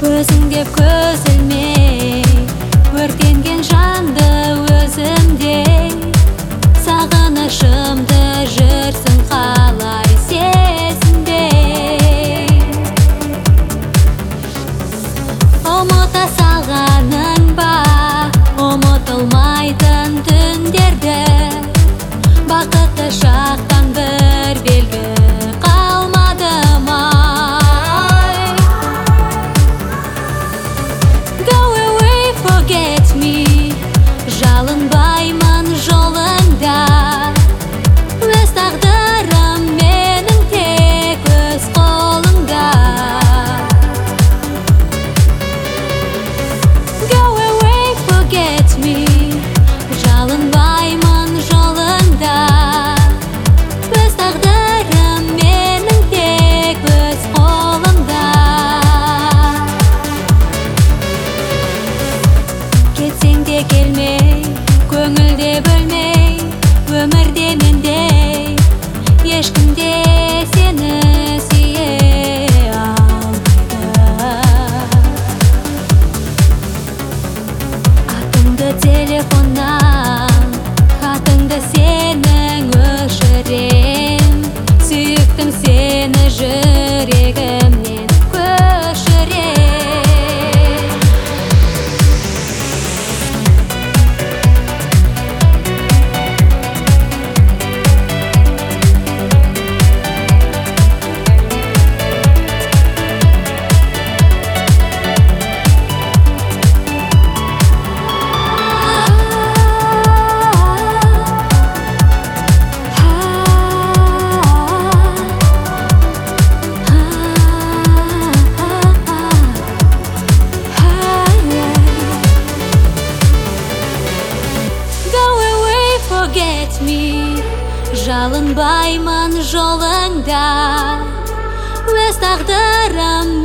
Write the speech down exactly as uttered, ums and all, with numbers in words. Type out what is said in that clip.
Көзің деп көзілмей өртенген жанды өзімдей сағынышымды жүрсің қалай сезінбей. Ұмыта салғаның ба ұмытылмайтын түндерді, бақытты шақтан бір белгі қалмады ма? Go away, forget me, жалынбаймын жолыңда. Өз тағдырым менің тек өз қолымда. Go away, forget me, жалынбаймын жолыңда. Өз тағдырым менің тек өз қолымда. Кетсең де келмей, көңілде бөлмей, өмірде мендей ешкім де сені сүйе алмайды. Атыңды телефоннан, хатыңды сенің өшірем. Сүйіктім сені жүрегімнен көшірем. Forget me, жалынбаймын жолыңда. Өз тағдырым